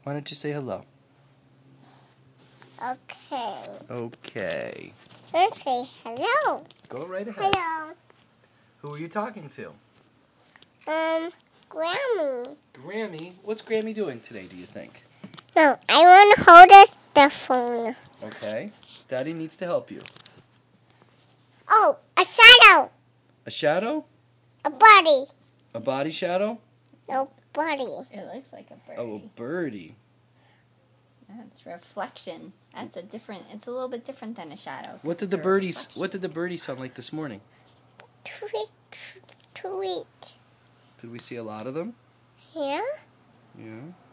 Why don't you say hello? Okay. Okay. Let's say hello. Go right ahead. Hello. Who are you talking to? Grammy. Grammy? What's Grammy doing today, do you think? No, I want to hold the phone. Okay. Daddy needs to help you. Oh, a shadow. A shadow? A body. A body shadow? No, body. It looks like a birdie. Oh, a birdie. That's reflection. It's a little bit different than a shadow. What did the birdie sound like this morning? Tweet, tweet. Did we see a lot of them? Yeah? Yeah.